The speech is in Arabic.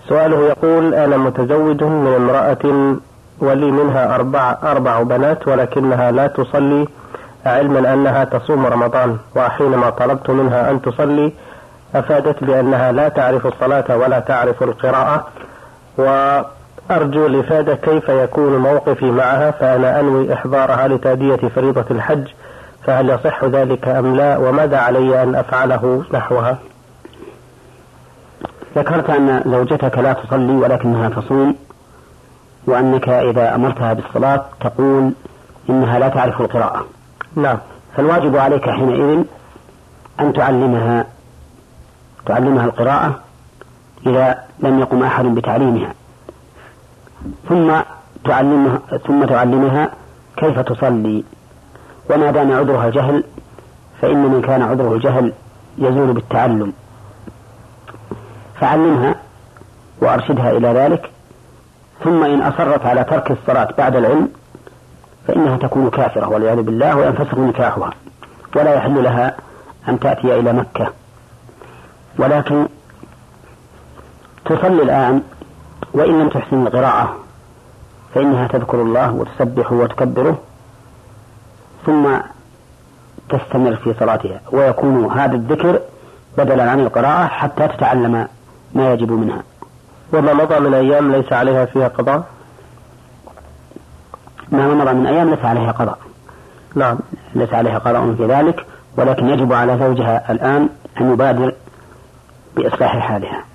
سؤاله يقول: أنا متزوج من امرأة ولي منها أربع بنات، ولكنها لا تصلي، علما أنها تصوم رمضان، وحينما طلبت منها أن تصلي أفادت بأنها لا تعرف الصلاة ولا تعرف القراءة، وأرجو الإفادة كيف يكون موقفي معها، فأنا أنوي إحضارها لتأدية فريضة الحج، فهل يصح ذلك أم لا؟ وماذا علي أن أفعله نحوها؟ ذكرت أن زوجتك لا تصلي ولكنها تصوم، وأنك إذا أمرتها بالصلاة تقول إنها لا تعرف القراءة. نعم. فالواجب عليك حينئذ أن تعلمها القراءة إذا لم يقم أحد بتعليمها، ثم تعلمها كيف تصلي. وما دام عذرها الجهل فإن من كان عذره الجهل يزول بالتعلم، فعلمها وأرشدها إلى ذلك. ثم إن أصرت على ترك الصلاة بعد العلم فإنها تكون كافرة والعياذ بالله، وينفسخ نكاحها ولا يحل لها أن تأتي إلى مكة، ولكن تصلي الآن، وإن لم تحسن القراءة فإنها تذكر الله وتسبح وتكبره ثم تستمر في صلاتها، ويكون هذا الذكر بدلا عن القراءة حتى تتعلم ما يجب منها. وما مضى من أيام ليس عليها فيها قضاء؟ ما مضى من أيام ليس عليها قضاء. نعم، ليس عليها قضاء في ذلك، ولكن يجب على زوجها الآن أن يبادر بإصلاح حالها.